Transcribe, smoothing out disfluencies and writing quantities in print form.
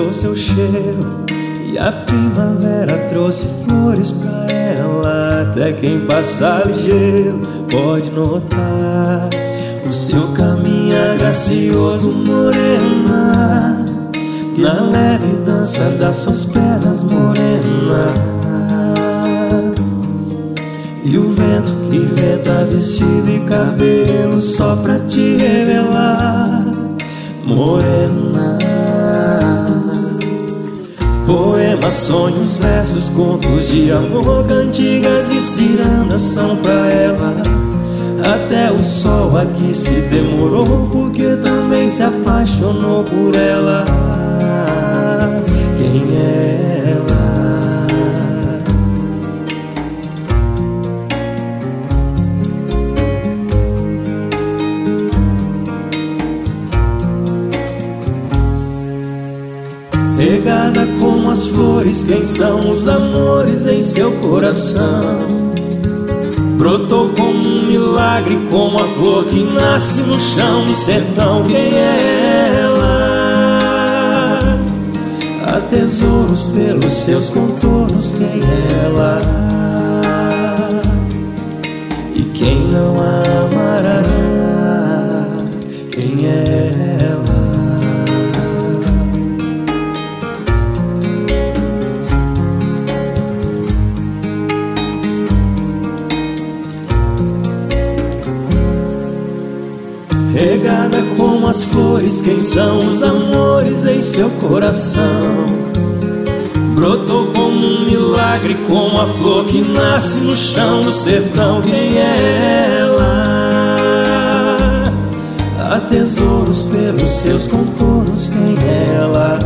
gostou seu cheiro, e a primavera trouxe flores pra ela. Até quem passa ligeiro pode notar o seu caminhar gracioso, morena, na leve dança das suas pernas, morena. E o vento que venta vestido e cabelo só pra te revelar, morena. Poemas, sonhos, versos, contos de amor, cantigas e cirandas são pra ela. Até o sol aqui se demorou, porque também se apaixonou por ela. Quem é ela? Regada como as flores, quem são os amores em seu coração? Brotou como um milagre, como a flor que nasce no chão do sertão. Quem é ela? Há tesouros pelos seus contornos. Quem é ela? E quem não a amará? Quem é ela? Regada como as flores, quem são os amores em seu coração? Brotou como um milagre, como a flor que nasce no chão do sertão. Quem é ela? Há tesouros pelos seus contornos. Quem é ela?